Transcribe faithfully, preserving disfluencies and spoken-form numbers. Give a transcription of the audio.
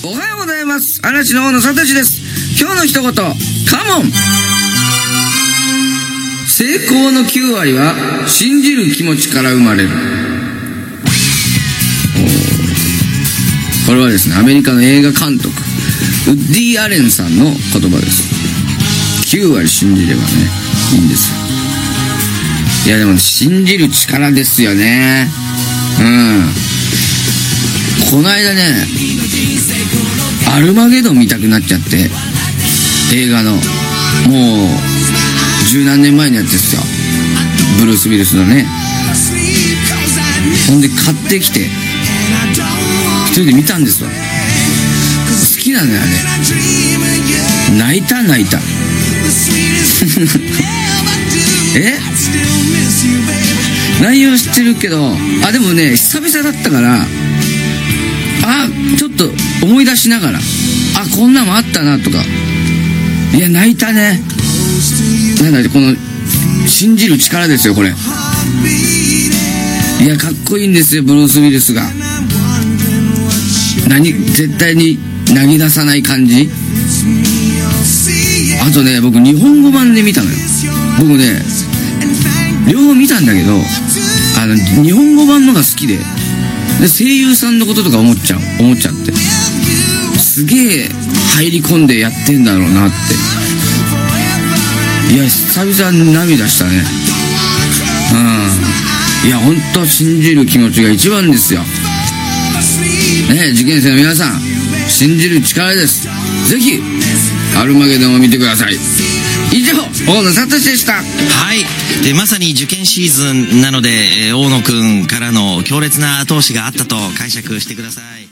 おはようございます。嵐の大野聡です。今日の一言、カモン。成功のきゅうわりは信じる気持ちから生まれる。これはですね、アメリカの映画監督ウッディ・アレンさんの言葉です。きゅうわり信じればね、いいんですよ。いやでも信じる力ですよね。うんこの間ね、アルマゲドン見たくなっちゃって、映画のもう十何年前のやつですよ、ブルース・ウィルスのね。ほんで買ってきて一人で見たんですわ。好きなのよあれ。泣いた泣いたえ内容知ってるけど、あでもね久々だったから、あちょっと思い出しながら、あこんなのあったなとか。いや泣いたね。なんだこの信じる力ですよこれ。いやかっこいいんですよブルース・ウィルスが。何絶対に投げ出さない感じ。あとね僕日本語版で見たのよ。僕ね両方見たんだけど、あの日本語版のが好きで、で声優さんのこととか思っちゃう思っちゃってすげえ入り込んでやってんだろうなって。いや久々に涙したね。うんいや本当信じる気持ちが一番ですよね。受験生の皆さん信じる力です。ぜひアルマゲドンを見てください。以上大野聡でした。 はい、でまさに受験シーズンなので、えー、大野くんからの強烈な後押しがあったと解釈してください。